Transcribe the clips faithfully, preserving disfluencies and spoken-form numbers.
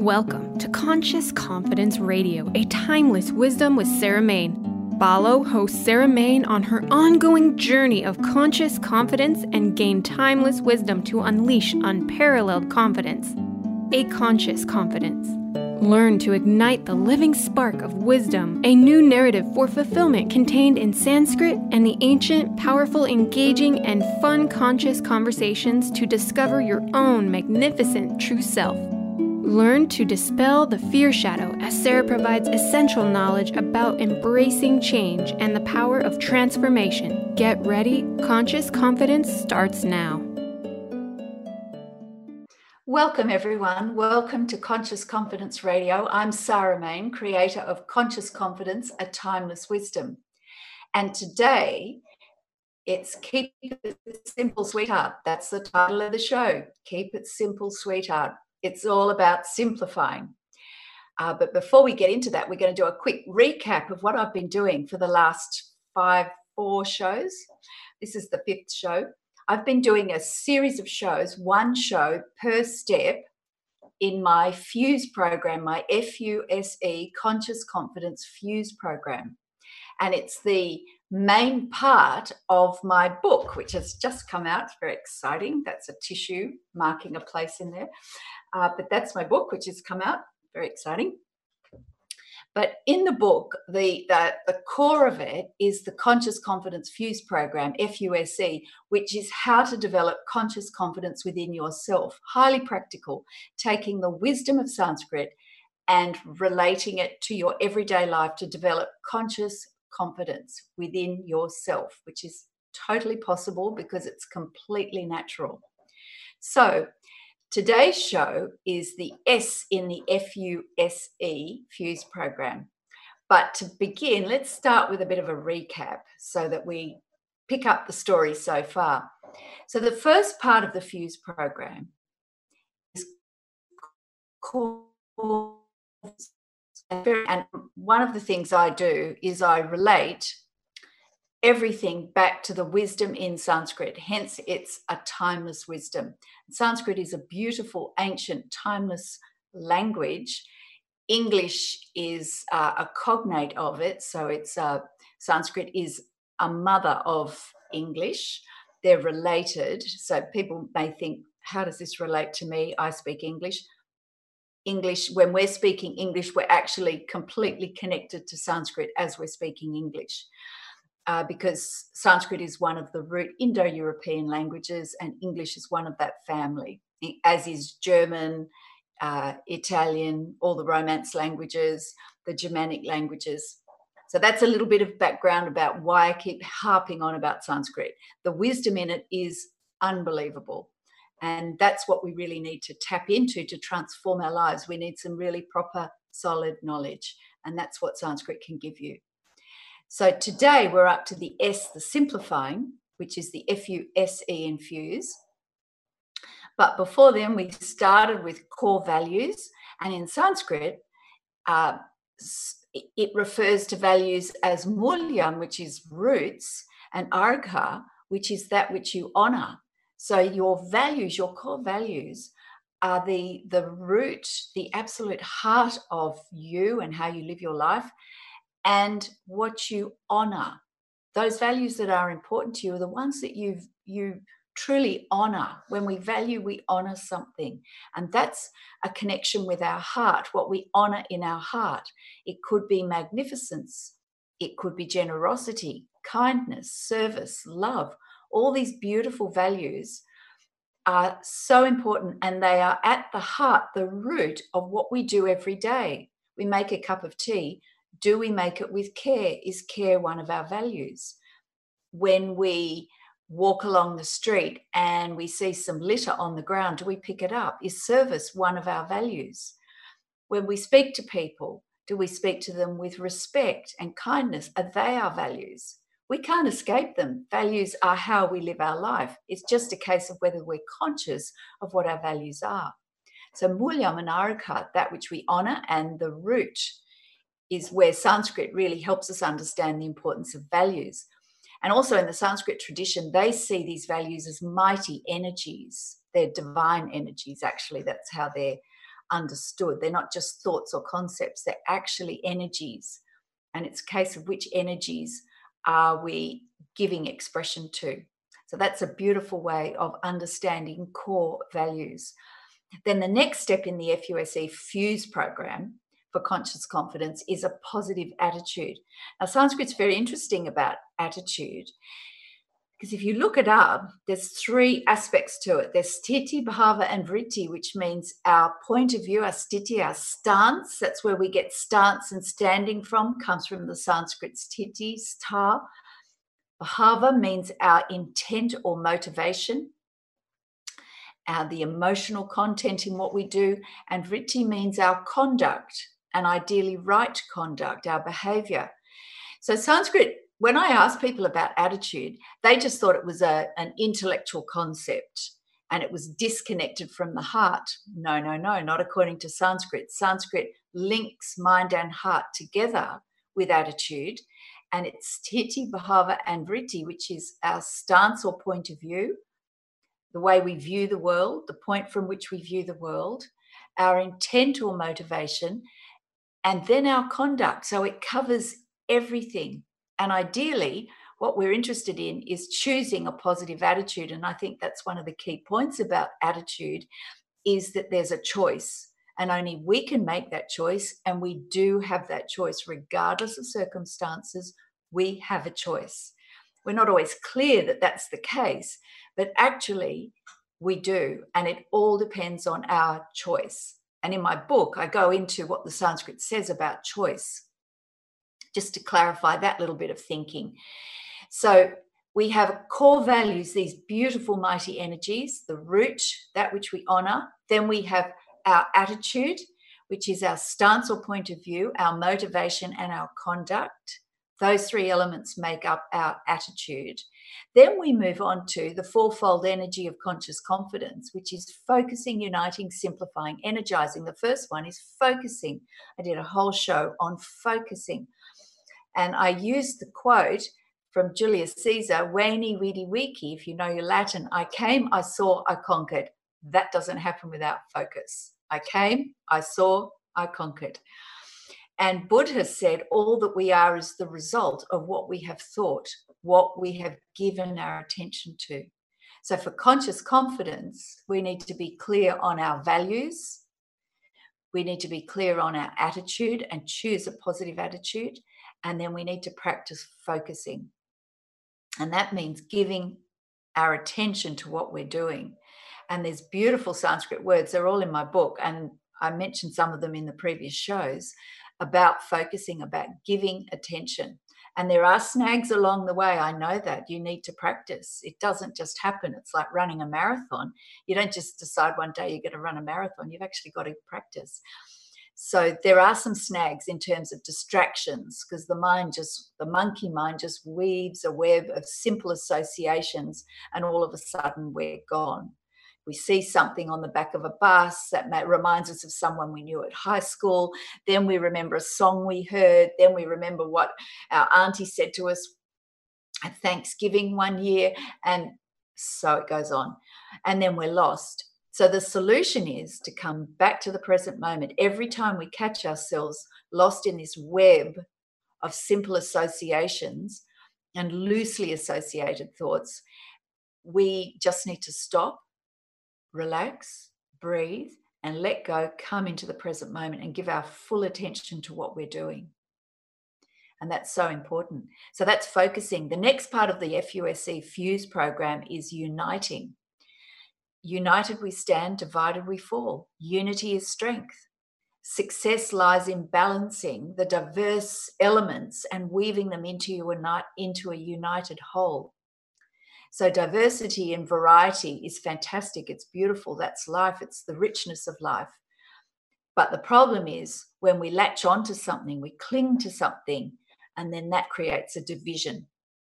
Welcome to Conscious Confidence Radio, a timeless wisdom with Sarah Main. Follow host Sarah Main on her ongoing journey of conscious confidence and gain timeless wisdom to unleash unparalleled confidence. A conscious confidence. Learn to ignite the living spark of wisdom, a new narrative for fulfillment contained in Sanskrit and the ancient, powerful, engaging, and fun conscious conversations to discover your own magnificent true self. Learn to dispel the fear shadow as Sarah provides essential knowledge about embracing change and the power of transformation. Get ready, Conscious Confidence starts now. Welcome everyone, welcome to Conscious Confidence Radio. I'm Sarah Main, creator of Conscious Confidence, A Timeless Wisdom. And today it's Keep It Simple, Sweetheart. That's the title of the show, Keep It Simple, Sweetheart. It's all about simplifying. Uh, but before we get into that, we're going to do a quick recap of what I've been doing for the last five, four shows. This is the fifth show. I've been doing a series of shows, one show per step in my FUSE program, my F U S E, Conscious Confidence FUSE program. And it's the main part of my book, which has just come out. It's very exciting. That's a tissue marking a place in there. Uh, but that's my book, which has come out. Very exciting. But in the book, the, the, the core of it is the Conscious Confidence FUSE program, F U S E, which is how to develop conscious confidence within yourself. Highly practical, taking the wisdom of Sanskrit and relating it to your everyday life to develop conscious confidence within yourself, which is totally possible because it's completely natural. So today's show is the S in the F U S E, FUSE program. But to begin, let's start with a bit of a recap so that we pick up the story so far. So the first part of the FUSE program is called, and one of the things I do is I relate everything back to the wisdom in Sanskrit. Hence, it's a timeless wisdom. Sanskrit is a beautiful, ancient, timeless language. English is uh, a cognate of it. So it's uh, Sanskrit is a mother of English. They're related. So people may think, how does this relate to me? I speak English. English, when we're speaking English, we're actually completely connected to Sanskrit as we're speaking English. Uh, because Sanskrit is one of the root Indo-European languages and English is one of that family, as is German, uh, Italian, all the Romance languages, the Germanic languages. So that's a little bit of background about why I keep harping on about Sanskrit. The wisdom in it is unbelievable. And that's what we really need to tap into to transform our lives. We need some really proper, solid knowledge. And that's what Sanskrit can give you. So today we're up to the S, the simplifying, which is the F U S E in FUSE. But before then, we started with core values. And in Sanskrit, uh, it refers to values as mulyam, which is roots, and argha, which is that which you honor. So your values, your core values, are the, the root, the absolute heart of you and how you live your life. And what you honor, those values that are important to you are the ones that you you truly honor. When we value, we honor something. And that's a connection with our heart, what we honor in our heart. It could be magnificence. It could be generosity, kindness, service, love. All these beautiful values are so important and they are at the heart, the root of what we do every day. We make a cup of tea. Do we make it with care? Is care one of our values? When we walk along the street and we see some litter on the ground, do we pick it up? Is service one of our values? When we speak to people, do we speak to them with respect and kindness? Are they our values? We can't escape them. Values are how we live our life. It's just a case of whether we're conscious of what our values are. So mulyam and argha, that which we honor, and the root is where Sanskrit really helps us understand the importance of values. And also in the Sanskrit tradition, they see these values as mighty energies. They're divine energies, actually. That's how they're understood. They're not just thoughts or concepts, they're actually energies. And it's a case of which energies are we giving expression to. So that's a beautiful way of understanding core values. Then the next step in the F U S E FUSE program for conscious confidence is a positive attitude. Now, Sanskrit's very interesting about attitude, because if you look it up, there's three aspects to it. There's sthiti, bhava, and vritti, which means our point of view, our sthiti, our stance. That's where we get stance and standing from, comes from the Sanskrit sthiti, stha. Bhava means our intent or motivation, our, the emotional content in what we do. And vritti means our conduct, and ideally right conduct, our behavior. So Sanskrit, when I ask people about attitude, they just thought it was a, an intellectual concept and it was disconnected from the heart. No, no, no, not according to Sanskrit. Sanskrit links mind and heart together with attitude, and it's sthiti, bhava, and vritti, which is our stance or point of view, the way we view the world, the point from which we view the world, our intent or motivation, and then our conduct. So it covers everything. And ideally, what we're interested in is choosing a positive attitude. And I think that's one of the key points about attitude, is that there's a choice. And only we can make that choice. And we do have that choice, regardless of circumstances. We have a choice. We're not always clear that that's the case, but actually we do. And it all depends on our choice. And in my book, I go into what the Sanskrit says about choice, just to clarify that little bit of thinking. So we have core values, these beautiful, mighty energies, the root, that which we honor. Then we have our attitude, which is our stance or point of view, our motivation, and our conduct. Those three elements make up our attitude. Then we move on to the fourfold energy of conscious confidence, which is focusing, uniting, simplifying, energizing. The first one is focusing. I did a whole show on focusing. And I used the quote from Julius Caesar, Veni, Vidi, Vici, if you know your Latin. I came, I saw, I conquered. That doesn't happen without focus. I came, I saw, I conquered. And Buddha said, all that we are is the result of what we have thought, what we have given our attention to. So for conscious confidence, we need to be clear on our values. We need to be clear on our attitude and choose a positive attitude. And then we need to practice focusing. And that means giving our attention to what we're doing. And there's beautiful Sanskrit words. They're all in my book. And I mentioned some of them in the previous shows about focusing, about giving attention. And there are snags along the way. I know that you need to practice. It doesn't just happen. It's like running a marathon. You don't just decide one day you're going to run a marathon. You've actually got to practice. So there are some snags in terms of distractions, because the mind just, the monkey mind just weaves a web of simple associations, and all of a sudden we're gone. We see something on the back of a bus that may, reminds us of someone we knew at high school. Then we remember a song we heard. Then we remember what our auntie said to us at Thanksgiving one year. And so it goes on. And then we're lost. So the solution is to come back to the present moment. Every time we catch ourselves lost in this web of simple associations and loosely associated thoughts, we just need to stop, relax, breathe, and let go, come into the present moment and give our full attention to what we're doing. And that's so important. So that's focusing. The next part of the F U S E FUSE program is uniting. United we stand, divided we fall. Unity is strength. Success lies in balancing the diverse elements and weaving them into a, into a united whole. So diversity and variety is fantastic. It's beautiful. That's life. It's the richness of life. But the problem is when we latch onto something, we cling to something, and then that creates a division.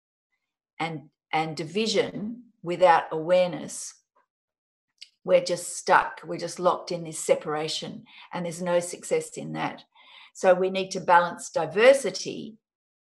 And, and division without awareness, we're just stuck. We're just locked in this separation, and there's no success in that. So we need to balance diversity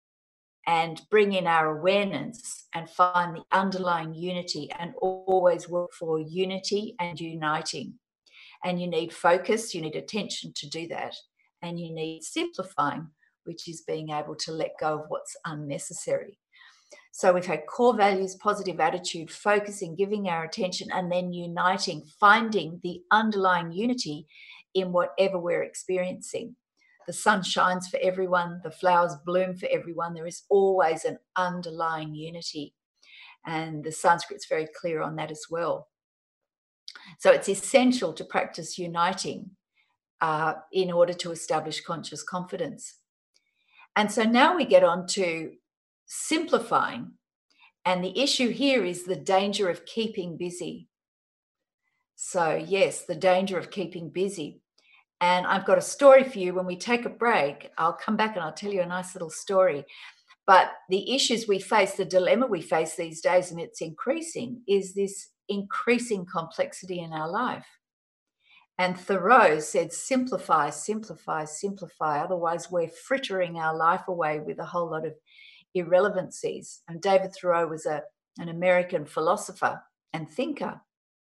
and bring in our awareness and find the underlying unity, and always work for unity and uniting. And you need focus, you need attention to do that. And you need simplifying, which is being able to let go of what's unnecessary. So we've had core values, positive attitude, focusing, giving our attention, and then uniting, finding the underlying unity in whatever we're experiencing. The sun shines for everyone, the flowers bloom for everyone. There is always an underlying unity. And the Sanskrit's very clear on that as well. So it's essential to practice uniting uh, in order to establish conscious confidence. And so now we get on to simplifying. And the issue here is the danger of keeping busy. So yes, the danger of keeping busy. And I've got a story for you. When we take a break, I'll come back and I'll tell you a nice little story. But the issues we face, the dilemma we face these days, and it's increasing, is this increasing complexity in our life. And Thoreau said, simplify, simplify, simplify. Otherwise, we're frittering our life away with a whole lot of irrelevancies. And David Thoreau was a, an American philosopher and thinker.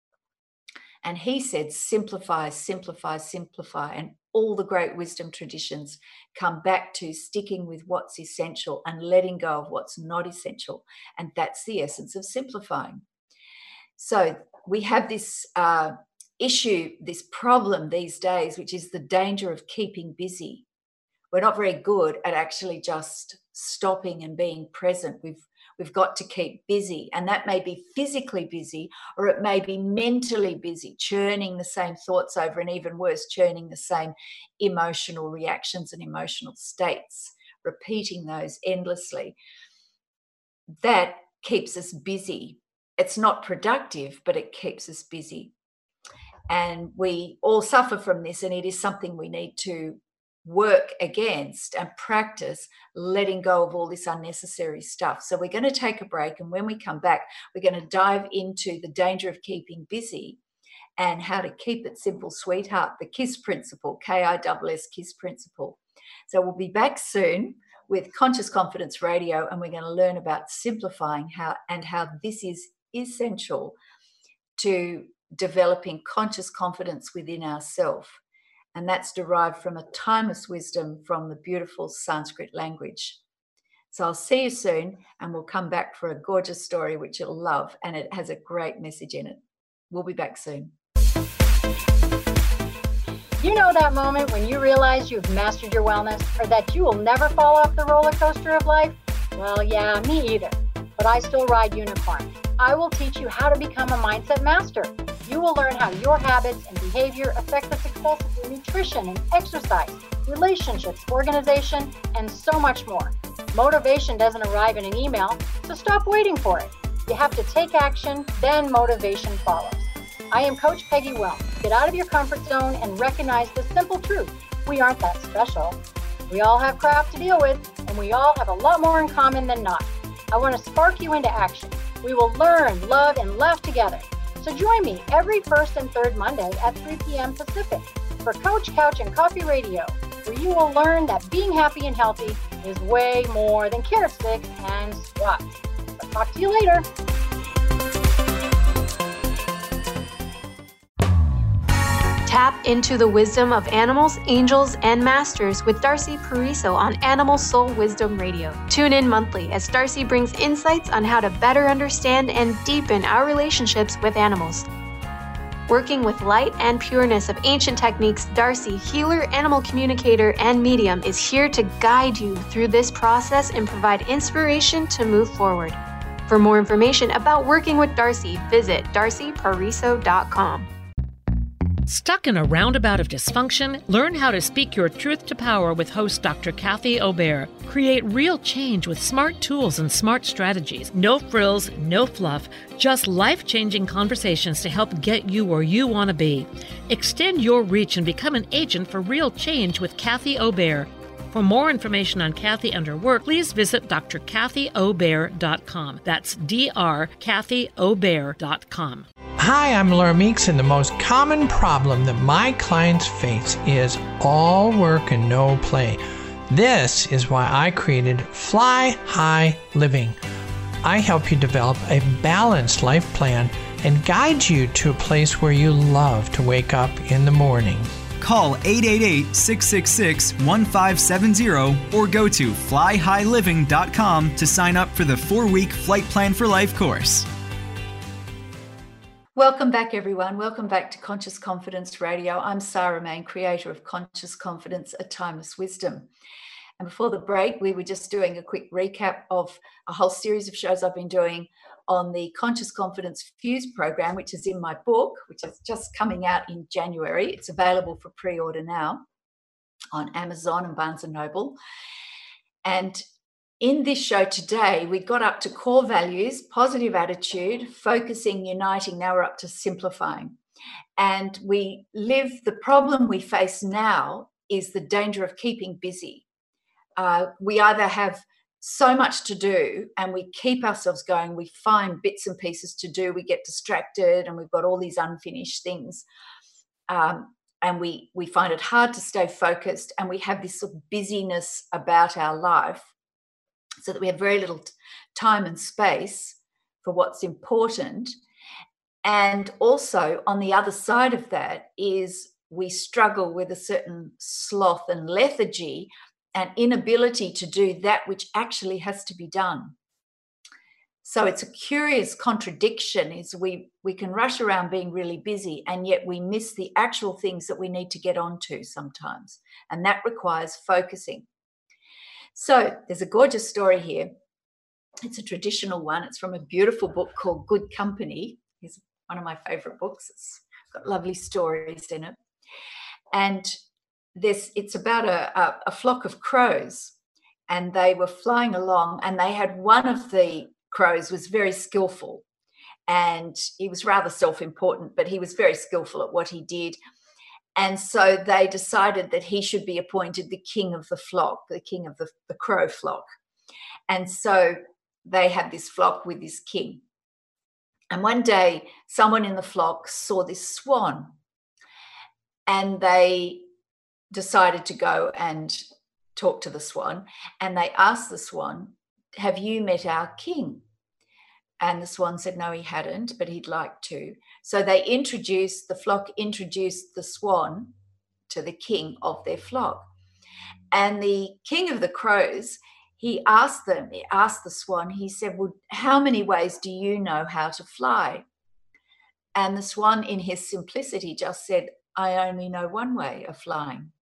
And he said, simplify, simplify, simplify. And all the great wisdom traditions come back to sticking with what's essential and letting go of what's not essential. And that's the essence of simplifying. So we have this uh, issue, this problem these days, which is the danger of keeping busy. We're not very good at actually just stopping and being present. We've We've got to keep busy, and that may be physically busy, or it may be mentally busy, churning the same thoughts over, and even worse, churning the same emotional reactions and emotional states, repeating those endlessly. That keeps us busy. It's not productive, but it keeps us busy. And we all suffer from this, and it is something we need to work against and practice letting go of all this unnecessary stuff. So we're going to take a break, and when we come back, we're going to dive into the danger of keeping busy and how to keep it simple, sweetheart, the KISS principle, K I S S, KISS principle. So we'll be back soon with Conscious Confidence Radio, and we're going to learn about simplifying how and how this is essential to developing conscious confidence within ourselves. And that's derived from a timeless wisdom from the beautiful Sanskrit language. So I'll see you soon, and we'll come back for a gorgeous story which you'll love, and it has a great message in it. We'll be back soon. You know that moment when you realize you've mastered your wellness, or that you will never fall off the roller coaster of life? Well, yeah, me either. But I still ride unicorns. I will teach you how to become a mindset master. You will learn how your habits and behavior affect the success of your nutrition and exercise, relationships, organization, and so much more. Motivation doesn't arrive in an email, so stop waiting for it. You have to take action, then motivation follows. I am Coach Peggy Wellness. Get out of your comfort zone and recognize the simple truth. We aren't that special. We all have crap to deal with, and we all have a lot more in common than not. I want to spark you into action. We will learn, love, and laugh together. So join me every first and third Monday at three p.m. Pacific for Couch, Couch, and Coffee Radio, where you will learn that being happy and healthy is way more than carrot sticks and squats. So talk to you later. Tap into the wisdom of animals, angels, and masters with Darcy Pariso on Animal Soul Wisdom Radio. Tune in monthly as Darcy brings insights on how to better understand and deepen our relationships with animals. Working with light and pureness of ancient techniques, Darcy, healer, animal communicator, and medium, is here to guide you through this process and provide inspiration to move forward. For more information about working with Darcy, visit darcy pariso dot com. Stuck in a roundabout of dysfunction? Learn how to speak your truth to power with host Doctor Kathy Obear. Create real change with smart tools and smart strategies. No frills, no fluff, just life-changing conversations to help get you where you want to be. Extend your reach and become an agent for real change with Kathy Obear. For more information on Kathy and her work, please visit d r kathy obear dot com. That's D R kathy obear dot com. Hi, I'm Laura Meeks, and the most common problem that my clients face is all work and no play. This is why I created Fly High Living. I help you develop a balanced life plan and guide you to a place where you love to wake up in the morning. Call eight eight eight, six six six, one five seven zero or go to fly high living dot com to sign up for the four-week Flight Plan for Life course. Welcome back, everyone. Welcome back to Conscious Confidence Radio. I'm Sarah Main, creator of Conscious Confidence, A Timeless Wisdom. And before the break, we were just doing a quick recap of a whole series of shows I've been doing on the Conscious Confidence Fuse program, which is in my book, which is just coming out in January. It's available for pre-order now on Amazon and Barnes and Noble. And in this show today, we got up to core values, positive attitude, focusing, uniting. Now we're up to simplifying. And we live, the problem we face now is the danger of keeping busy. Uh, we either have so much to do and we keep ourselves going, we find bits and pieces to do, we get distracted and we've got all these unfinished things. Um, and we, we find it hard to stay focused, and we have this sort of busyness about our life, so that we have very little t- time and space for what's important. And also on the other side of that is we struggle with a certain sloth and lethargy and inability to do that which actually has to be done. So it's a curious contradiction, is we, we can rush around being really busy, and yet we miss the actual things that we need to get onto sometimes. And that requires focusing. So there's a gorgeous story here. It's a traditional one. It's from a beautiful book called Good Company. It's one of my favorite books. It's got lovely stories in it. And this, it's about a, a, a flock of crows, and they were flying along, and they had one of the crows was very skillful, and he was rather self-important, but he was very skillful at what he did. And so they decided that he should be appointed the king of the flock, the king of the, the crow flock. And so they had this flock with this king. And one day, someone in the flock saw this swan, and they decided to go and talk to the swan. And they asked the swan, "Have you met our king?" And the swan said no, he hadn't, but he'd like to. So they introduced, the flock introduced the swan to the king of their flock. And the king of the crows, he asked them, he asked the swan, he said, "Well, how many ways do you know how to fly?" And the swan, in his simplicity, just said, "I only know one way of flying."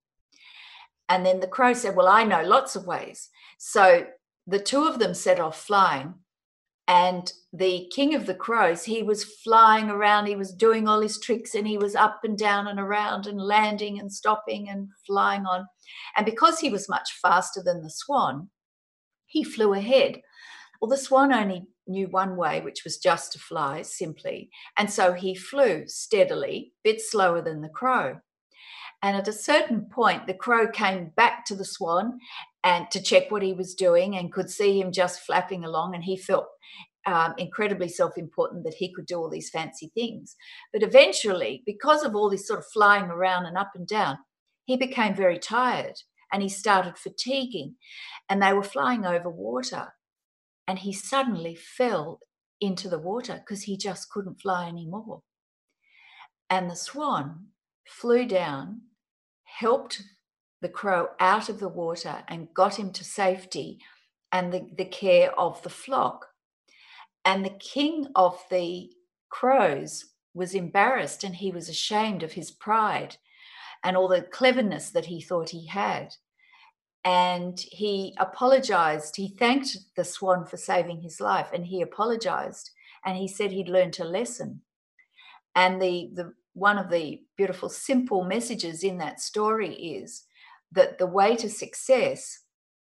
And then the crow said, "Well, I know lots of ways." So the two of them set off flying. And the king of the crows, he was flying around, he was doing all his tricks, and he was up and down and around and landing and stopping and flying on. And because he was much faster than the swan, he flew ahead. Well, the swan only knew one way, which was just to fly simply. And so he flew steadily, a bit slower than the crow. And at a certain point, the crow came back to the swan and to check what he was doing, and could see him just flapping along, and he felt um, incredibly self-important that he could do all these fancy things. But eventually, because of all this sort of flying around and up and down, he became very tired and he started fatiguing, and they were flying over water, and he suddenly fell into the water because he just couldn't fly anymore. And the swan flew down, helped the crow out of the water and got him to safety and the, the care of the flock. And the king of the crows was embarrassed, and he was ashamed of his pride and all the cleverness that he thought he had. And he apologized. He thanked the swan for saving his life, and he apologized, and he said he'd learned a lesson. And the, the one of the beautiful, simple messages in that story is that the way to success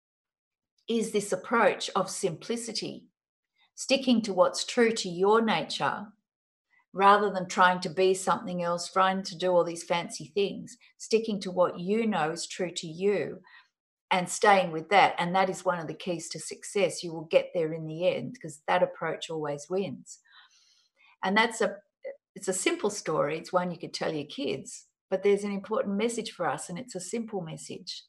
is this approach of simplicity, sticking to what's true to your nature rather than trying to be something else, trying to do all these fancy things, sticking to what you know is true to you and staying with that. And that is one of the keys to success. You will get there in the end because that approach always wins. And that's a, it's a simple story. It's one you could tell your kids, but there's an important message for us, and it's a simple message.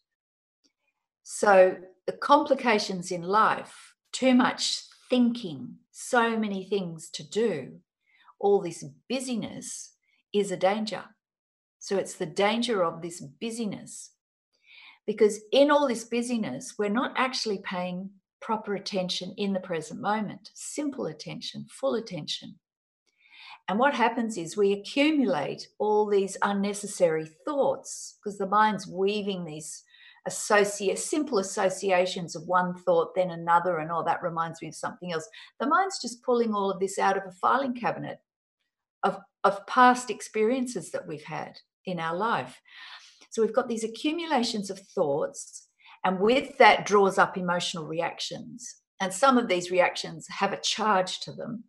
So the complications in life, too much thinking, so many things to do, all this busyness is a danger. So it's the danger of this busyness, because in all this busyness, we're not actually paying proper attention in the present moment, simple attention, full attention. And what happens is we accumulate all these unnecessary thoughts, because the mind's weaving these associate, simple associations of one thought, then another, and oh, that reminds me of something else. The mind's just pulling all of this out of a filing cabinet of, of past experiences that we've had in our life. So we've got these accumulations of thoughts, and with that draws up emotional reactions. And some of these reactions have a charge to them.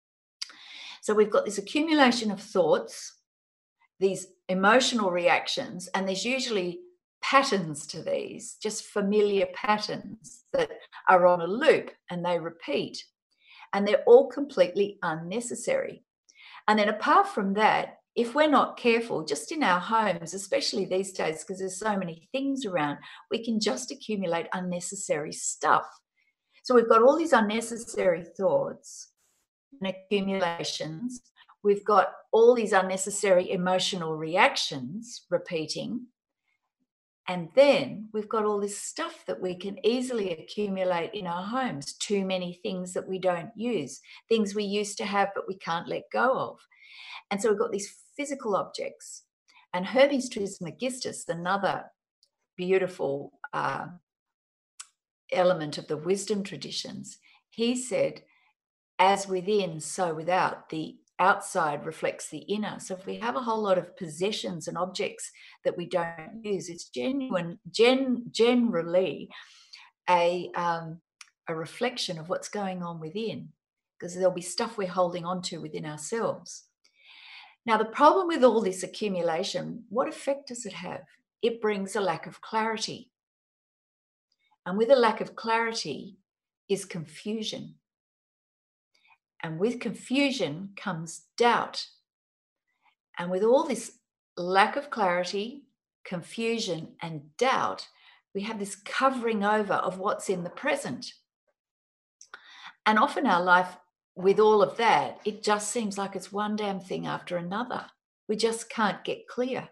So we've got this accumulation of thoughts, these emotional reactions, and there's usually patterns to these, just familiar patterns that are on a loop and they repeat. And they're all completely unnecessary. And then apart from that, if we're not careful, just in our homes, especially these days, because there's so many things around, we can just accumulate unnecessary stuff. So we've got all these unnecessary thoughts and accumulations. We've got all these unnecessary emotional reactions repeating. And then we've got all this stuff that we can easily accumulate in our homes. Too many things that we don't use, things we used to have but we can't let go of. And so we've got these physical objects. And Hermes Trismegistus, another beautiful uh, element of the wisdom traditions, he said, as within, so without. The outside reflects the inner. So if we have a whole lot of possessions and objects that we don't use, it's genuine, gen, generally a, um, a reflection of what's going on within, because there'll be stuff we're holding on to within ourselves. Now, the problem with all this accumulation, what effect does it have? It brings a lack of clarity. And with a lack of clarity is confusion. And with confusion comes doubt. And with all this lack of clarity, confusion, and doubt, we have this covering over of what's in the present. And often our life, with all of that, it just seems like it's one damn thing after another. We just can't get clear.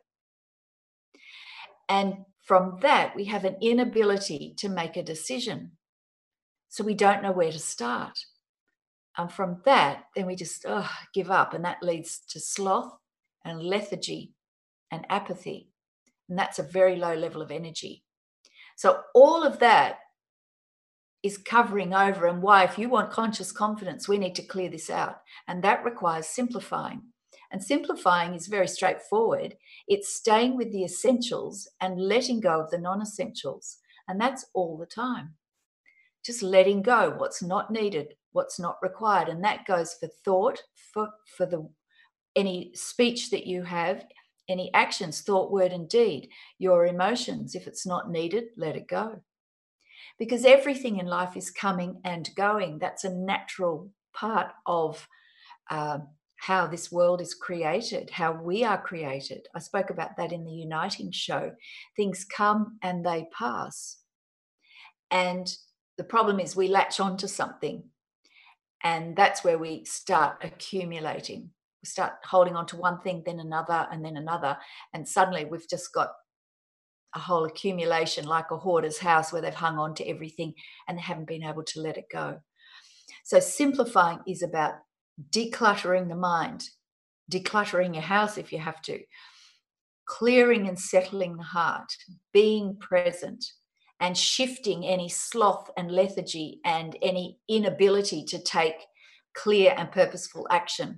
And from that, we have an inability to make a decision. So we don't know where to start. And from that, then we just oh, give up. And that leads to sloth and lethargy and apathy. And that's a very low level of energy. So all of that is covering over, and why, if you want conscious confidence, we need to clear this out. And that requires simplifying. And simplifying is very straightforward. It's staying with the essentials and letting go of the non-essentials. And that's all the time. Just letting go what's not needed, what's not required. And that goes for thought, for, for the any speech that you have, any actions, thought, word, and deed, your emotions. If it's not needed, let it go. Because everything in life is coming and going. That's a natural part of uh, how this world is created, how we are created. I spoke about that in the Uniting show. Things come and they pass. And the problem is we latch onto something, and that's where we start accumulating. We start holding on to one thing, then another, and then another. And suddenly we've just got a whole accumulation, like a hoarder's house, where they've hung on to everything and they haven't been able to let it go. So simplifying is about decluttering the mind, decluttering your house if you have to, clearing and settling the heart, being present, and shifting any sloth and lethargy and any inability to take clear and purposeful action.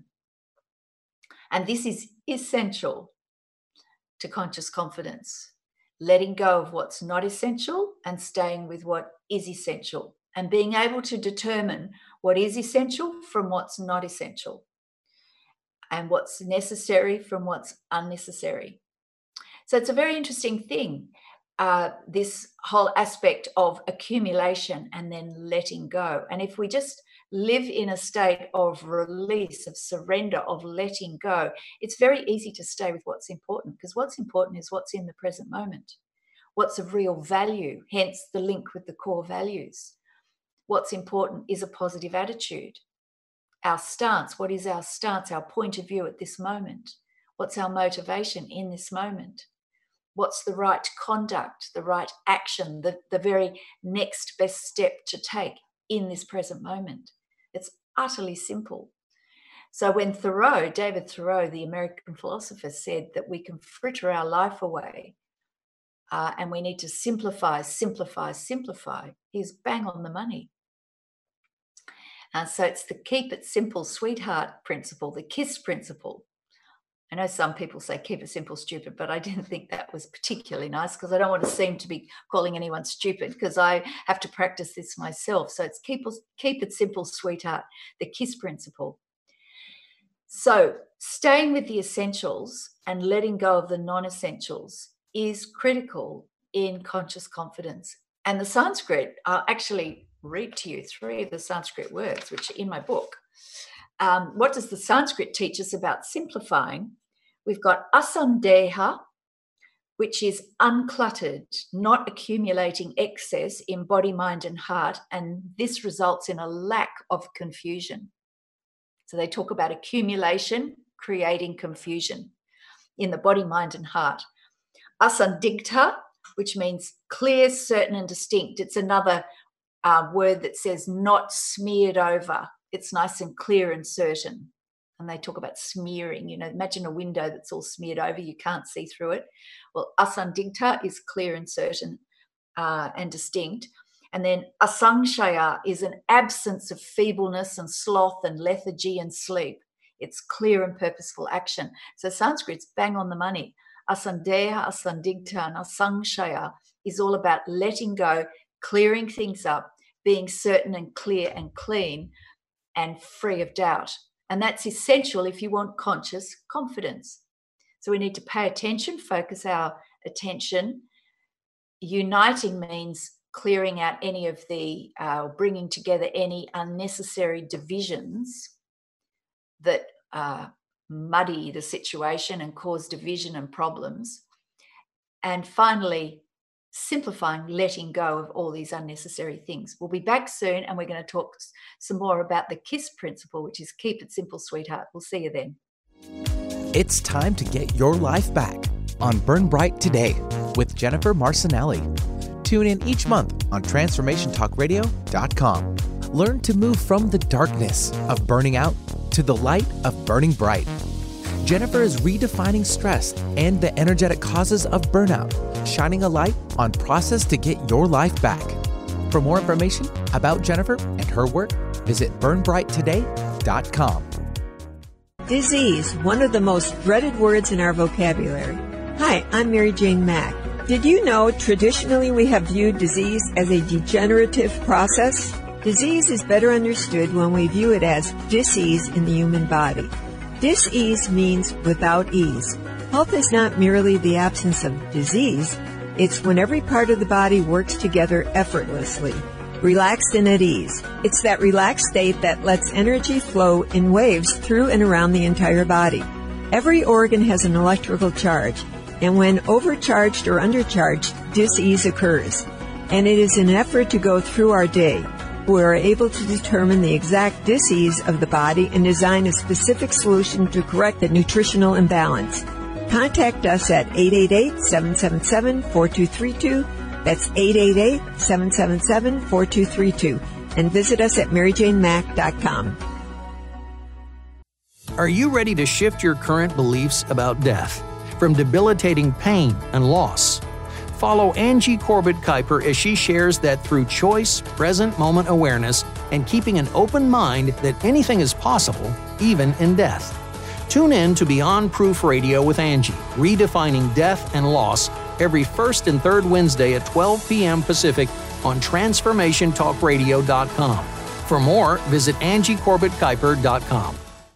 And this is essential to conscious confidence. Letting go of what's not essential and staying with what is essential, and being able to determine what is essential from what's not essential, and what's necessary from what's unnecessary. So it's a very interesting thing, uh, this whole aspect of accumulation and then letting go. And if we just live in a state of release, of surrender, of letting go, it's very easy to stay with what's important, because what's important is what's in the present moment, what's of real value, hence the link with the core values. What's important is a positive attitude. our stance. What is our stance, our point of view at this moment? What's our motivation in this moment? What's the right conduct, the right action, the, the very next best step to take in this present moment? It's utterly simple. So when Thoreau, David Thoreau, the American philosopher, said that we can fritter our life away uh, and we need to simplify, simplify, simplify, he's bang on the money. Uh, so it's the keep it simple, sweetheart principle, the KISS principle. I know some people say keep it simple, stupid, but I didn't think that was particularly nice because I don't want to seem to be calling anyone stupid because I have to practice this myself. So it's keep, keep it simple, sweetheart, the KISS principle. So staying with the essentials and letting go of the non-essentials is critical in conscious confidence. And the Sanskrit, I'll actually read to you three of the Sanskrit words, which are in my book. Um, what does the Sanskrit teach us about simplifying? We've got asandeha, which is uncluttered, not accumulating excess in body, mind, and heart. And this results in a lack of confusion. So they talk about accumulation, creating confusion in the body, mind, and heart. Asandigdha, which means clear, certain, and distinct. It's another uh, word that says not smeared over. It's nice and clear and certain. And they talk about smearing. You know, imagine a window that's all smeared over. You can't see through it. Well, asandigdha is clear and certain uh, and distinct. And then asangshaya is an absence of feebleness and sloth and lethargy and sleep. It's clear and purposeful action. So Sanskrit's bang on the money. Asandeha, asandigdha, and asangshaya is all about letting go, clearing things up, being certain and clear and clean, and free of doubt. And that's essential if you want conscious confidence. So we need to pay attention, focus our attention. Uniting means clearing out any of the, uh, bringing together any unnecessary divisions that uh, muddy the situation and cause division and problems. And finally, simplifying, letting go of all these unnecessary things. We'll be back soon and we're going to talk some more about the KISS principle, which is keep it simple, sweetheart. We'll see you then. It's time to get your life back on Burn Bright Today with Jennifer Marcinelli. Tune in each month on transformation talk radio dot com. Learn to move from the darkness of burning out to the light of burning bright. Jennifer is redefining stress and the energetic causes of burnout, shining a light on process to get your life back. For more information about Jennifer and her work, visit burn bright today dot com. Disease, one of the most dreaded words in our vocabulary. Hi, I'm Mary Jane Mack. Did you know traditionally we have viewed disease as a degenerative process? Disease is better understood when we view it as dis-ease in the human body. Dis-ease means without ease. Health is not merely the absence of disease. It's when every part of the body works together effortlessly, relaxed and at ease. It's that relaxed state that lets energy flow in waves through and around the entire body. Every organ has an electrical charge, and when overcharged or undercharged, dis-ease occurs. And it is an effort to go through our day. We are able to determine the exact dis-ease of the body and design a specific solution to correct the nutritional imbalance. Contact us at eight eight eight, seven seven seven, four two three two. That's eight eight eight, seven seven seven, four two three two. And visit us at mary jane mack dot com. Are you ready to shift your current beliefs about death from debilitating pain and loss? Follow Angie Corbett Kuiper as she shares that through choice, present moment awareness, and keeping an open mind that anything is possible, even in death. Tune in to Beyond Proof Radio with Angie, redefining death and loss, every first and third Wednesday at twelve p.m. Pacific on transformation talk radio dot com. For more, visit angie corbett kuiper dot com.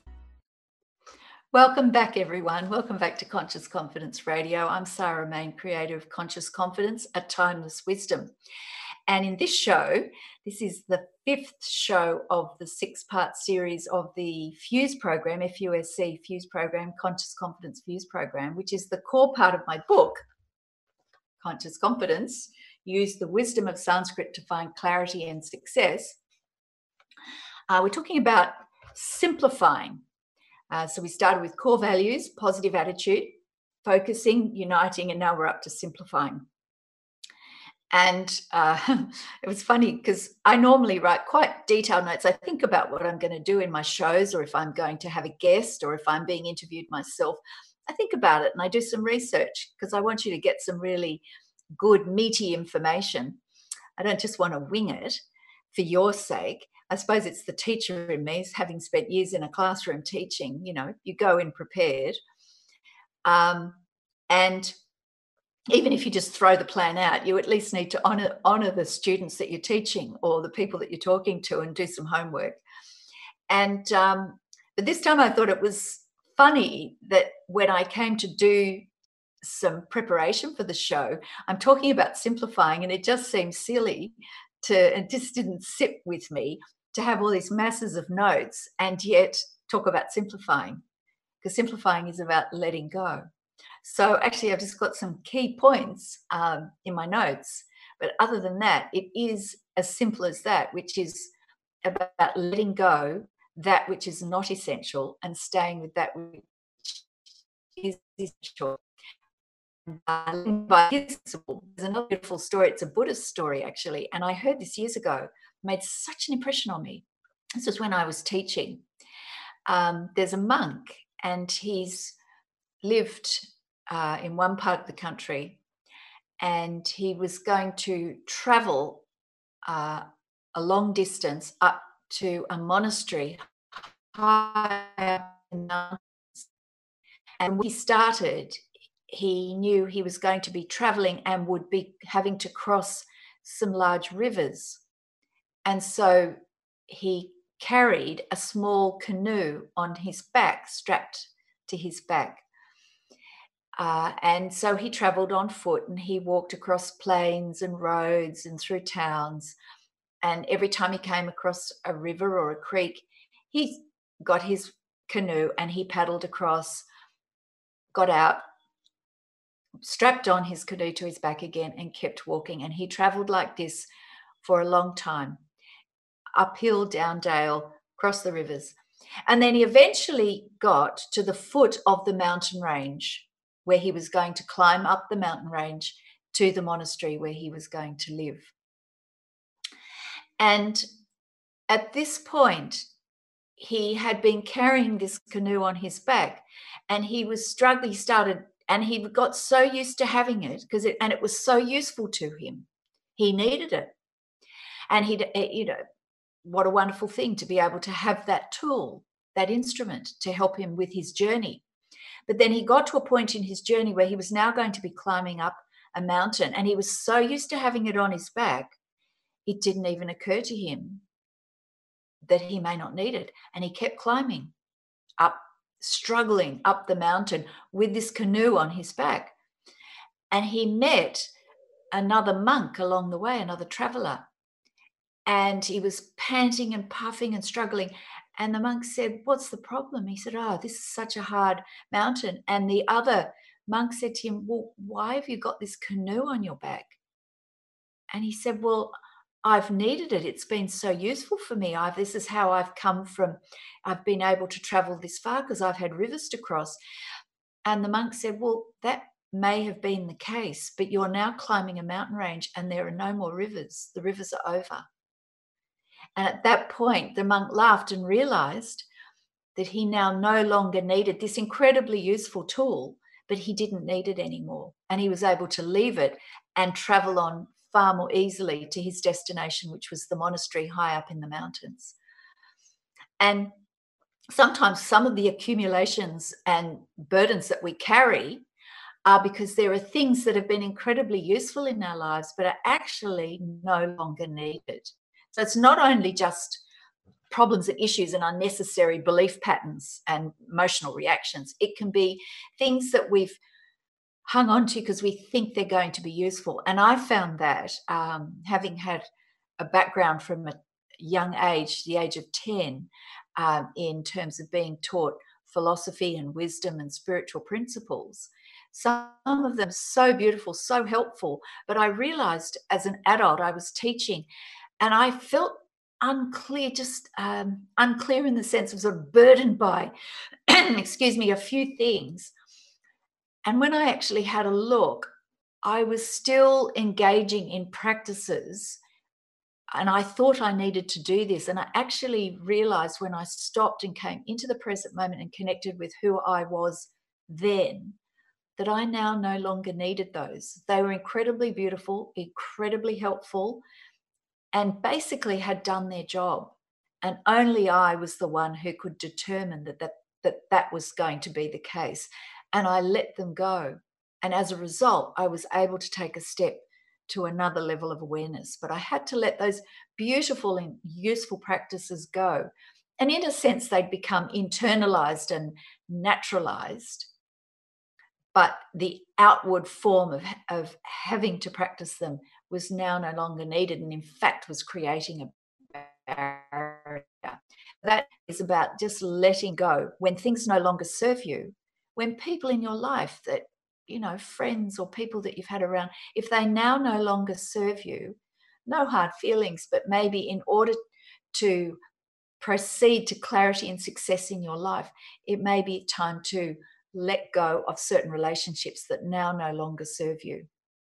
Welcome back, everyone. Welcome back to Conscious Confidence Radio. I'm Sarah Main, creator of Conscious Confidence, A Timeless Wisdom. And in this show, this is the fifth show of the six-part series of the FUSE program, F U S C, FUSE program, Conscious Confidence FUSE program, which is the core part of my book, Conscious Confidence. Use the wisdom of Sanskrit to find clarity and success. Uh, we're talking about simplifying. Uh, so we started with core values, positive attitude, focusing, uniting, and now we're up to simplifying. And uh, it was funny because I normally write quite detailed notes. I think about what I'm going to do in my shows, or if I'm going to have a guest, or if I'm being interviewed myself. I think about it and I do some research because I want you to get some really good, meaty information. I don't just want to wing it for your sake. I suppose it's the teacher in me, having spent years in a classroom teaching. You know, you go in prepared. Um, and even if you just throw the plan out, you at least need to honor, honor the students that you're teaching or the people that you're talking to and do some homework. And um, but this time I thought it was funny that when I came to do some preparation for the show, I'm talking about simplifying, and it just seemed silly to, it just didn't sit with me to have all these masses of notes and yet talk about simplifying, because simplifying is about letting go. So actually, I've just got some key points um, in my notes. But other than that, it is as simple as that, which is about letting go that which is not essential and staying with that which is essential. Uh, by his, there's another beautiful story. It's a Buddhist story, actually. And I heard this years ago. It made such an impression on me. This was when I was teaching. Um, there's a monk, and he's lived Uh, in one part of the country, and he was going to travel uh, a long distance up to a monastery high up in the mountains. And when he started, he knew he was going to be traveling and would be having to cross some large rivers. And so he carried a small canoe on his back, strapped to his back. Uh, and so he traveled on foot, and he walked across plains and roads and through towns. And every time he came across a river or a creek, he got his canoe and he paddled across, got out, strapped on his canoe to his back again, and kept walking. And he traveled like this for a long time, uphill, down dale, across the rivers. And then he eventually got to the foot of the mountain range, where he was going to climb up the mountain range to the monastery where he was going to live. And at this point, he had been carrying this canoe on his back, and he was struggling, he started, and he got so used to having it, because it, and it was so useful to him. He needed it. And he, you know, what a wonderful thing to be able to have that tool, that instrument to help him with his journey. But then he got to a point in his journey where he was now going to be climbing up a mountain, and he was so used to having it on his back, it didn't even occur to him that he may not need it. And he kept climbing up, struggling up the mountain with this canoe on his back. And he met another monk along the way, another traveler, and he was panting and puffing and struggling. And the monk said, "What's the problem?" He said, "Oh, this is such a hard mountain." And the other monk said to him, "Well, why have you got this canoe on your back?" And he said, "Well, I've needed it. It's been so useful for me. I've, this is how I've come from, I've been able to travel this far because I've had rivers to cross." And the monk said, "Well, that may have been the case, but you're now climbing a mountain range and there are no more rivers. The rivers are over." And at that point, the monk laughed and realized that he now no longer needed this incredibly useful tool, but he didn't need it anymore. And he was able to leave it and travel on far more easily to his destination, which was the monastery high up in the mountains. And sometimes some of the accumulations and burdens that we carry are because there are things that have been incredibly useful in our lives, but are actually no longer needed. So it's not only just problems and issues and unnecessary belief patterns and emotional reactions. It can be things that we've hung on to because we think they're going to be useful. And I found that um, having had a background from a young age, the age of ten, um, in terms of being taught philosophy and wisdom and spiritual principles, some of them so beautiful, so helpful. But I realized as an adult, I was teaching and I felt unclear, just um, unclear in the sense of sort of burdened by, excuse me, a few things. And when I actually had a look, I was still engaging in practices, and I thought I needed to do this. And I actually realized when I stopped and came into the present moment and connected with who I was then, that I now no longer needed those. They were incredibly beautiful, incredibly helpful, and basically had done their job. And only I was the one who could determine that that, that, that was going to be the case. And I let them go. And as a result, I was able to take a step to another level of awareness. But I had to let those beautiful and useful practices go. And in a sense, they'd become internalized and naturalized. But the outward form of, of having to practice them was now no longer needed, and in fact was creating a barrier. That is about just letting go when things no longer serve you, when people in your life that, you know, friends or people that you've had around, if they now no longer serve you, no hard feelings, but maybe in order to proceed to clarity and success in your life, it may be time to let go of certain relationships that now no longer serve you.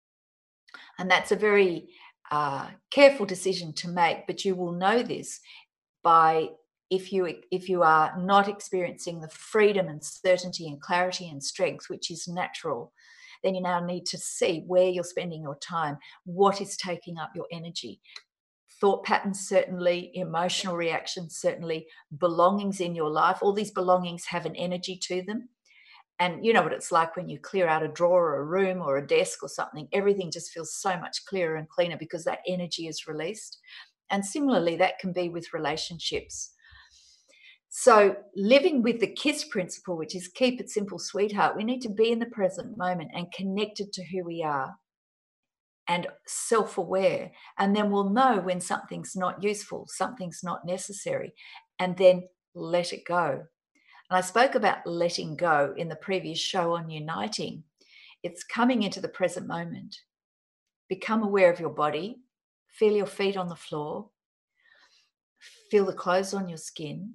And that's a very uh, careful decision to make, but you will know this by if you if you are not experiencing the freedom and certainty and clarity and strength, which is natural, then you now need to see where you're spending your time, what is taking up your energy. Thought patterns, certainly, emotional reactions, certainly, belongings in your life. All these belongings have an energy to them. And you know what it's like when you clear out a drawer or a room or a desk or something, everything just feels so much clearer and cleaner because that energy is released. And similarly, that can be with relationships. So living with the KISS principle, which is keep it simple, sweetheart, we need to be in the present moment and connected to who we are and self-aware. And then we'll know when something's not useful, something's not necessary, and then let it go. And I spoke about letting go in the previous show on uniting. It's coming into the present moment. Become aware of your body. Feel your feet on the floor. Feel the clothes on your skin.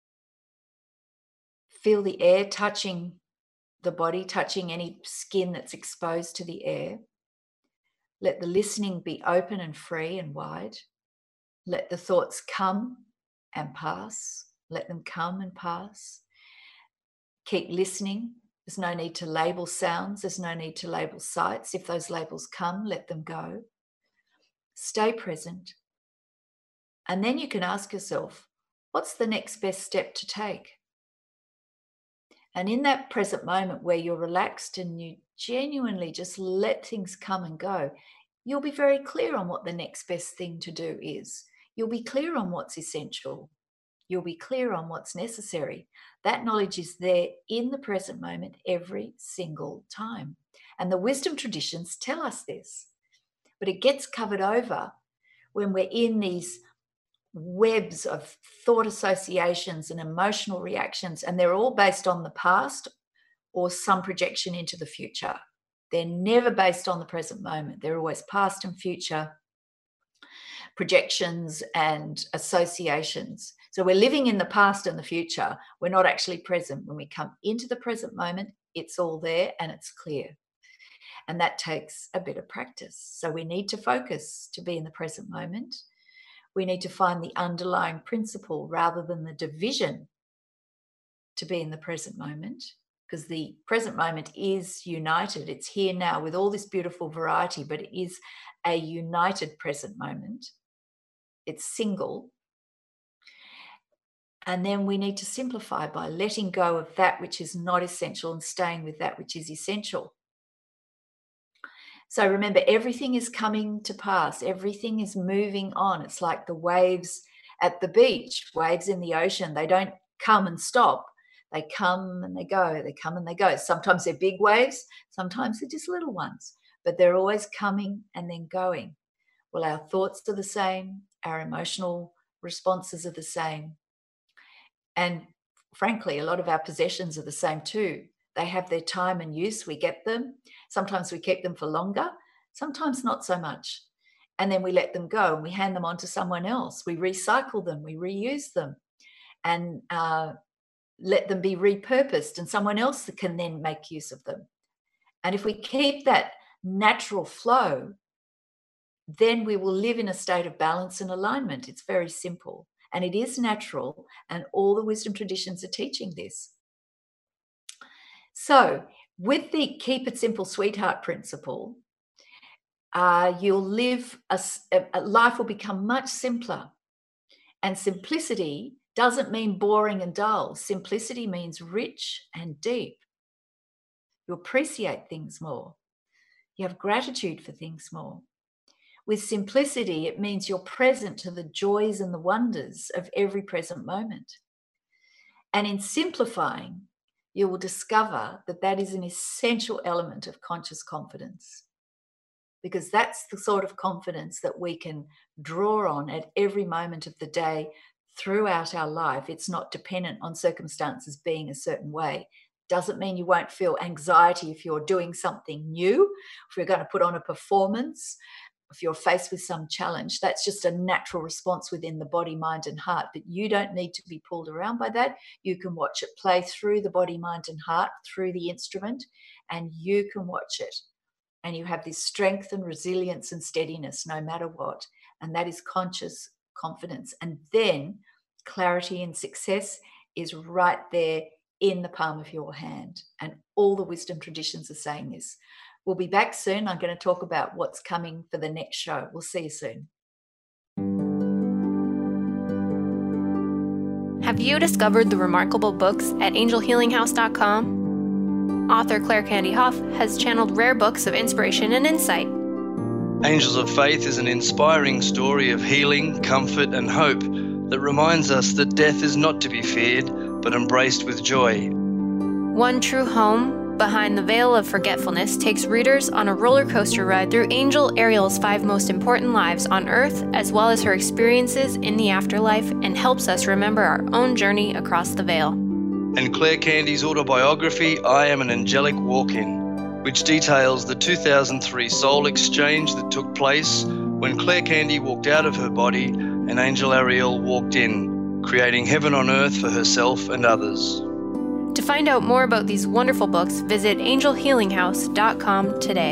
Feel the air touching the body, touching any skin that's exposed to the air. Let the listening be open and free and wide. Let the thoughts come and pass. Let them come and pass. Keep listening. There's no need to label sounds. There's no need to label sights. If those labels come, let them go. Stay present. And then you can ask yourself, what's the next best step to take? And in that present moment where you're relaxed and you genuinely just let things come and go, you'll be very clear on what the next best thing to do is. You'll be clear on what's essential. You'll be clear on what's necessary. That knowledge is there in the present moment every single time. And the wisdom traditions tell us this. But it gets covered over when we're in these webs of thought associations and emotional reactions, and they're all based on the past or some projection into the future. They're never based on the present moment. They're always past and future projections and associations. So we're living in the past and the future. We're not actually present. When we come into the present moment, it's all there and it's clear. And that takes a bit of practice. So we need to focus to be in the present moment. We need to find the underlying principle rather than the division to be in the present moment, because the present moment is united. It's here now with all this beautiful variety, but it is a united present moment. It's single. And then we need to simplify by letting go of that which is not essential and staying with that which is essential. So remember, everything is coming to pass. Everything is moving on. It's like the waves at the beach, waves in the ocean. They don't come and stop. They come and they go. They come and they go. Sometimes they're big waves. Sometimes they're just little ones. But they're always coming and then going. Well, our thoughts are the same. Our emotional responses are the same. And frankly, a lot of our possessions are the same too. They have their time and use. We get them. Sometimes we keep them for longer. Sometimes not so much. and then we let them go and we hand them on to someone else. We recycle them, we reuse them, and uh, let them be repurposed, and someone else can then make use of them. And if we keep that natural flow, then we will live in a state of balance and alignment. It's very simple, and it is natural, and all the wisdom traditions are teaching this. So with the keep it simple, sweetheart principle, uh, you'll live, a, a life will become much simpler. And simplicity doesn't mean boring and dull. Simplicity means rich and deep. You appreciate things more. You have gratitude for things more. With simplicity, it means you're present to the joys and the wonders of every present moment. And in simplifying, you will discover that that is an essential element of conscious confidence, because that's the sort of confidence that we can draw on at every moment of the day throughout our life. It's not dependent on circumstances being a certain way. Doesn't mean you won't feel anxiety if you're doing something new, if you're going to put on a performance, if you're faced with some challenge. That's just a natural response within the body, mind, and heart. But you don't need to be pulled around by that. You can watch it play through the body, mind, and heart, through the instrument, and you can watch it. And you have this strength and resilience and steadiness no matter what. And that is conscious confidence. And then clarity and success is right there in the palm of your hand. And all the wisdom traditions are saying this. We'll be back soon. I'm going to talk about what's coming for the next show. We'll see you soon. Have you discovered the remarkable books at angel healing house dot com? Author Claire Candy Hough has channeled rare books of inspiration and insight. Angels of Faith is an inspiring story of healing, comfort, and hope that reminds us that death is not to be feared, but embraced with joy. One True Home, Behind the Veil of Forgetfulness, takes readers on a roller coaster ride through Angel Ariel's five most important lives on Earth, as well as her experiences in the afterlife, and helps us remember our own journey across the veil. And Claire Candy's autobiography, I Am an Angelic Walk-In, which details the two thousand three soul exchange that took place when Claire Candy walked out of her body and Angel Ariel walked in, creating heaven on earth for herself and others. To find out more about these wonderful books, visit angel healing house dot com today.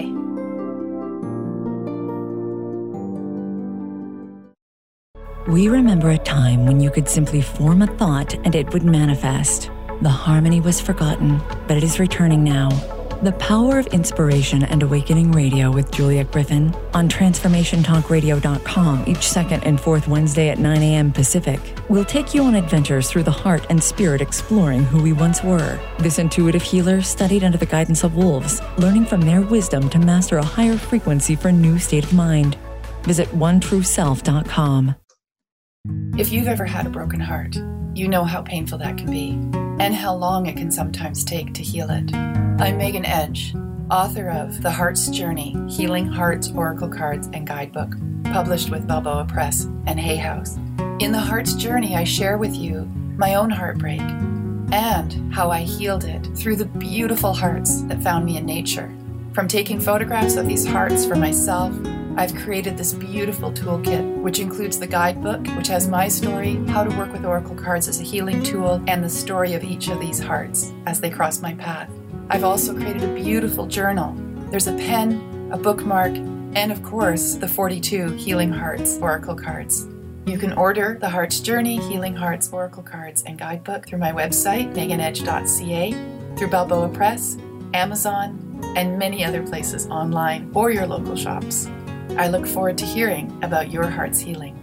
We remember a time when you could simply form a thought and it would manifest. The harmony was forgotten, but it is returning now. The Power of Inspiration and Awakening Radio with Juliet Griffin on transformation talk radio dot com each second and fourth Wednesday at nine a.m. Pacific. We'll take you on adventures through the heart and spirit, exploring who we once were. This intuitive healer studied under the guidance of wolves, learning from their wisdom to master a higher frequency for a new state of mind. Visit one true self dot com. If you've ever had a broken heart, you know how painful that can be and how long it can sometimes take to heal it. I'm Megan Edge, author of The Heart's Journey, Healing Hearts, Oracle Cards, and Guidebook, published with Balboa Press and Hay House. In The Heart's Journey, I share with you my own heartbreak and how I healed it through the beautiful hearts that found me in nature. From taking photographs of these hearts for myself, I've created this beautiful toolkit, which includes the guidebook, which has my story, how to work with Oracle cards as a healing tool, and the story of each of these hearts as they cross my path. I've also created a beautiful journal. There's a pen, a bookmark, and of course, the forty-two Healing Hearts Oracle cards. You can order The Heart's Journey, Healing Hearts Oracle cards, and Guidebook through my website, megan edge dot c a, through Balboa Press, Amazon, and many other places online or your local shops. I look forward to hearing about your heart's healing.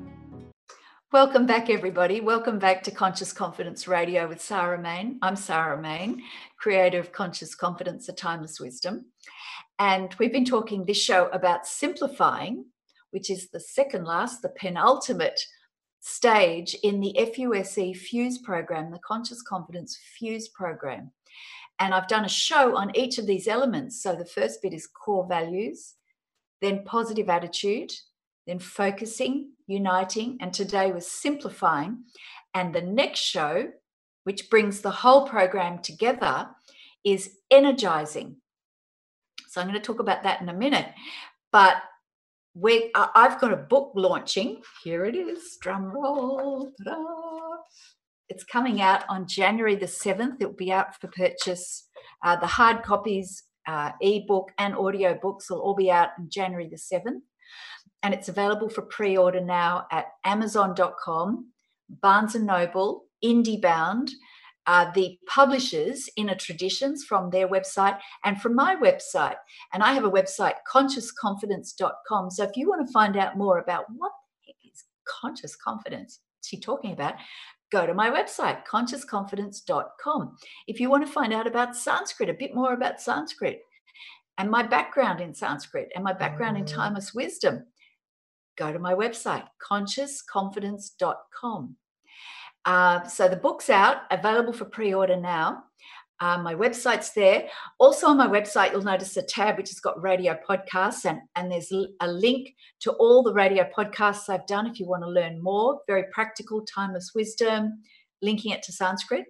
Welcome back, everybody. Welcome back to Conscious Confidence Radio with Sarah Main. I'm Sarah Main, creator of Conscious Confidence, A Timeless Wisdom. And we've been talking this show about simplifying, which is the second last, the penultimate stage in the F U S E Fuse program, the Conscious Confidence Fuse program. And I've done a show on each of these elements. So the first bit is core values, then positive attitude, then focusing, uniting, and today was simplifying. And the next show, which brings the whole program together, is energizing. So I'm going to talk about that in a minute. But we, uh, I've got a book launching. Here it is, drum roll. Ta-da. It's coming out on January the seventh. It will be out for purchase. Uh, the hard copies, uh, ebook and audio books will all be out on January the seventh. And it's available for pre-order now at amazon dot com, Barnes and Noble, IndieBound, uh, the publishers, Inner Traditions, from their website, and from my website. And I have a website, conscious confidence dot com. So if you want to find out more about what the heck is conscious confidence, what's she talking about, go to my website, conscious confidence dot com. If you want to find out about Sanskrit, a bit more about Sanskrit, and my background in Sanskrit, and my background in timeless wisdom, go to my website, conscious confidence dot com. Uh, so the book's out, available for pre-order now. Uh, my website's there. Also on my website, you'll notice a tab which has got radio podcasts, and, and there's a link to all the radio podcasts I've done if you want to learn more. Very practical, timeless wisdom, linking it to Sanskrit.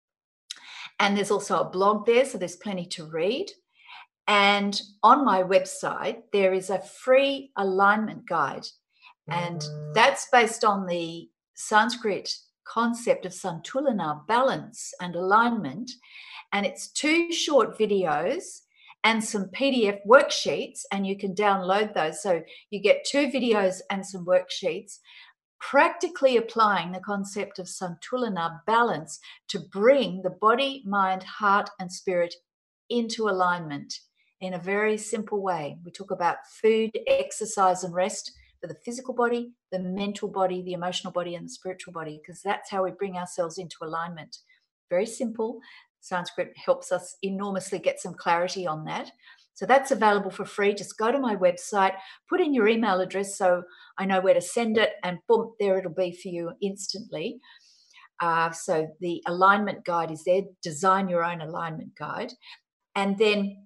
And there's also a blog there, so there's plenty to read. And on my website, there is a free alignment guide. And that's based on the Sanskrit concept of Santulana, balance and alignment. And it's two short videos and some P D F worksheets, and you can download those. So you get two videos and some worksheets, practically applying the concept of Santulana, balance, to bring the body, mind, heart, and spirit into alignment in a very simple way. We talk about food, exercise, and rest for the physical body, the mental body, the emotional body, and the spiritual body, because that's how we bring ourselves into alignment. Very simple. Sanskrit helps us enormously get some clarity on that. So that's available for free. Just go to my website, put in your email address so I know where to send it, and boom, there it'll be for you instantly. Uh, so the alignment guide is there. Design your own alignment guide. And then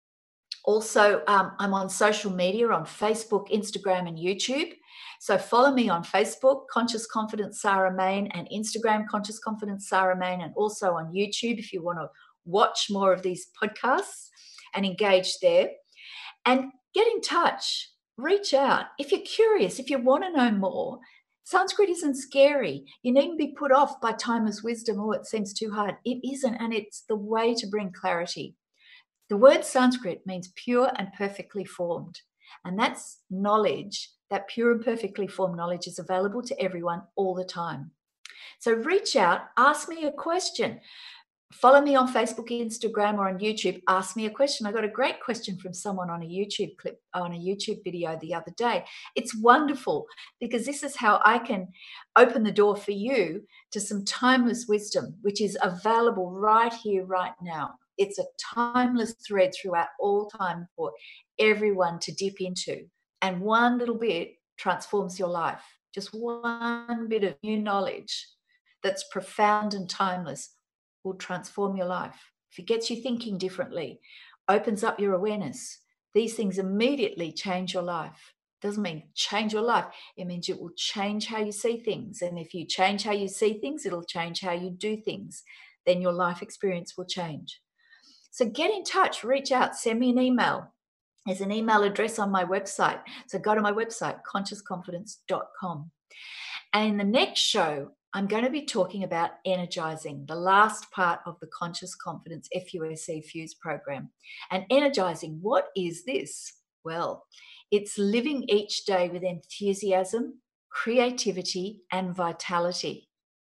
also, um, I'm on social media on Facebook, Instagram, and YouTube. So follow me on Facebook, Conscious Confidence Sarah Main, and Instagram, Conscious Confidence Sarah Main, and also on YouTube if you want to watch more of these podcasts and engage there. And get in touch, reach out. If you're curious, if you want to know more, Sanskrit isn't scary. You needn't be put off by timeless wisdom. Oh, it seems too hard. It isn't, and it's the way to bring clarity. The word Sanskrit means pure and perfectly formed. And that's knowledge, that pure and perfectly formed knowledge is available to everyone all the time. So reach out, ask me a question. Follow me on Facebook, Instagram, or on YouTube. Ask me a question. I got a great question from someone on a YouTube clip, on a YouTube video the other day. It's wonderful because this is how I can open the door for you to some timeless wisdom, which is available right here, right now. It's a timeless thread throughout all time for everyone to dip into. And one little bit transforms your life. Just one bit of new knowledge that's profound and timeless will transform your life. If it gets you thinking differently, opens up your awareness, these things immediately change your life. Doesn't mean change your life. It means it will change how you see things. And if you change how you see things, it'll change how you do things. Then your life experience will change. So get in touch, reach out, send me an email. There's an email address on my website. So go to my website, conscious confidence dot com. And in the next show, I'm going to be talking about energizing, the last part of the Conscious Confidence F U S C Fuse program. And energizing, what is this? Well, it's living each day with enthusiasm, creativity, and vitality.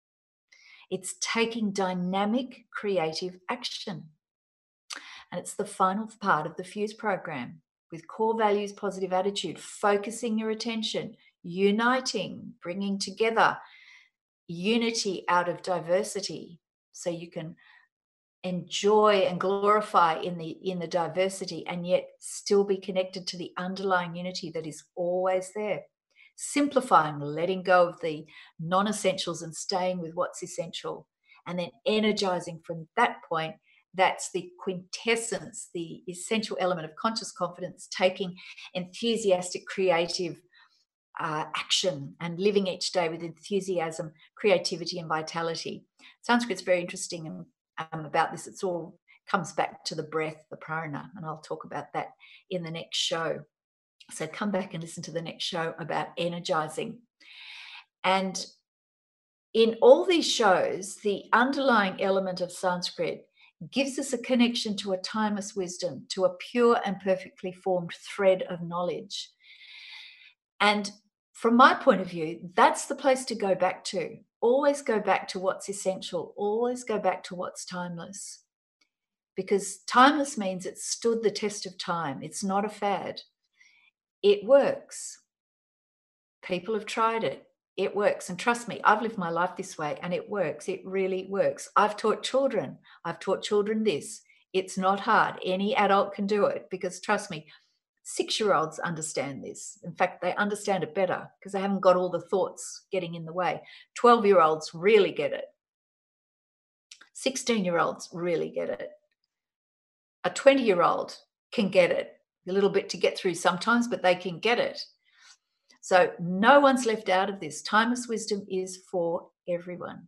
It's taking dynamic, creative action. And it's the final part of the Fuse program with core values, positive attitude, focusing your attention, uniting, bringing together unity out of diversity so you can enjoy and glorify in the in the diversity and yet still be connected to the underlying unity that is always there. Simplifying, letting go of the non-essentials and staying with what's essential, and then energizing from that point. That's the quintessence, the essential element of conscious confidence, taking enthusiastic, creative uh, action and living each day with enthusiasm, creativity, and vitality. Sanskrit's very interesting and, um, about this. It's all comes back to the breath, the prana, and I'll talk about that in the next show. So come back and listen to the next show about energizing. And in all these shows, the underlying element of Sanskrit gives us a connection to a timeless wisdom, to a pure and perfectly formed thread of knowledge. And from my point of view, that's the place to go back to. Always go back to what's essential. Always go back to what's timeless. Because timeless means it's stood the test of time. It's not a fad. It works. People have tried it. It works. And trust me, I've lived my life this way and it works. It really works. I've taught children. I've taught children this. It's not hard. Any adult can do it because trust me, six-year-olds understand this. In fact, they understand it better because they haven't got all the thoughts getting in the way. twelve-year-olds really get it. sixteen-year-olds really get it. A twenty-year-old can get it. A little bit to get through sometimes, but they can get it. So no one's left out of this. Timeless wisdom is for everyone.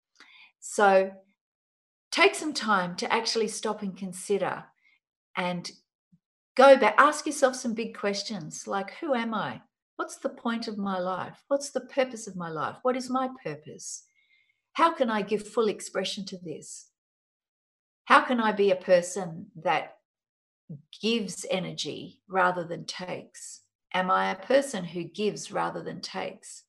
So take some time to actually stop and consider and go back. Ask yourself some big questions like, who am I? What's the point of my life? What's the purpose of my life? What is my purpose? How can I give full expression to this? How can I be a person that gives energy rather than takes? Am I a person who gives rather than takes?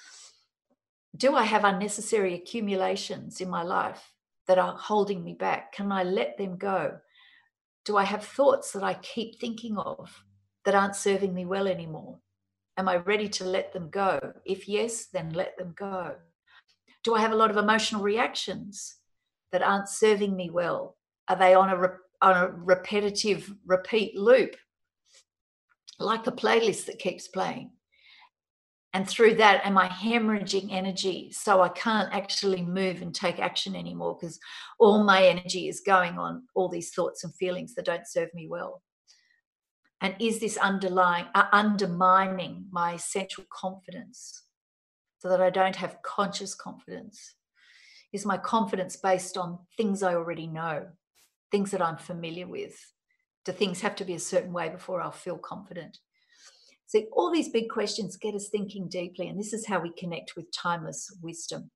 Do I have unnecessary accumulations in my life that are holding me back? Can I let them go? Do I have thoughts that I keep thinking of that aren't serving me well anymore? Am I ready to let them go? If yes, then let them go. Do I have a lot of emotional reactions that aren't serving me well? Are they on a, re- on a repetitive repeat loop? Like a playlist that keeps playing. And through that, am I hemorrhaging energy so I can't actually move and take action anymore because all my energy is going on all these thoughts and feelings that don't serve me well? And is this underlying, uh, undermining my essential confidence so that I don't have conscious confidence? Is my confidence based on things I already know, things that I'm familiar with? Do things have to be a certain way before I'll feel confident? So all these big questions get us thinking deeply, and this is how we connect with timeless wisdom.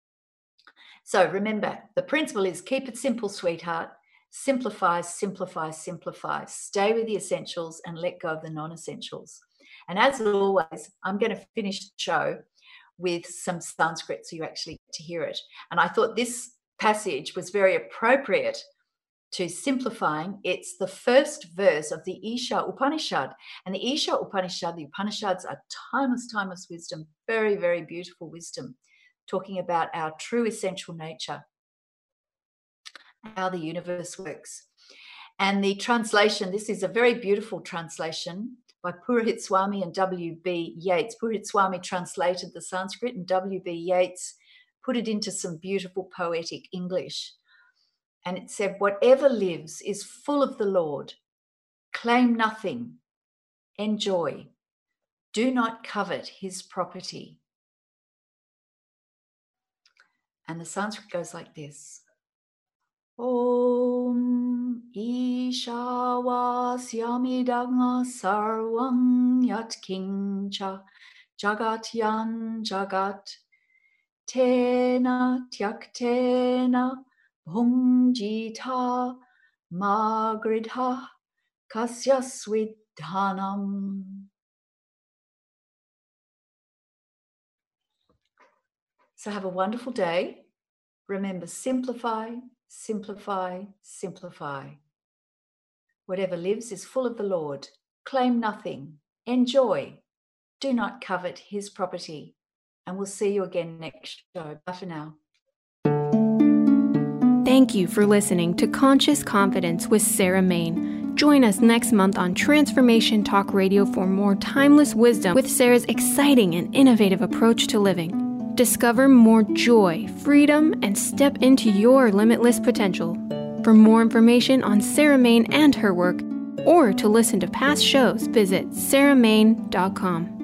So remember, the principle is keep it simple, sweetheart. Simplify, simplify, simplify. Stay with the essentials and let go of the non-essentials. And as always, I'm going to finish the show with some Sanskrit so you actually get to hear it. And I thought this passage was very appropriate to simplifying. It's the first verse of the Isha Upanishad. And the Isha Upanishad, the Upanishads are timeless, timeless wisdom, very, very beautiful wisdom, talking about our true essential nature, how the universe works. And the translation, this is a very beautiful translation by Purohit Swami and W B Yeats. Purohit Swami translated the Sanskrit and W B Yeats put it into some beautiful poetic English. And it said, whatever lives is full of the Lord. Claim nothing. Enjoy. Do not covet his property. And the Sanskrit goes like this. Om Ishavasyamidanga sarvam yat kincha jagat yan jagat tena tyaktena Bhunjita magridha kasya swidhanam. So have a wonderful day. Remember, simplify, simplify, simplify. Whatever lives is full of the Lord. Claim nothing. Enjoy. Do not covet his property. And we'll see you again next show. Bye for now. Thank you for listening to Conscious Confidence with Sarah Main. Join us next month on Transformation Talk Radio for more timeless wisdom with Sarah's exciting and innovative approach to living. Discover more joy, freedom, and step into your limitless potential. For more information on Sarah Main and her work, or to listen to past shows, visit sarah main dot com.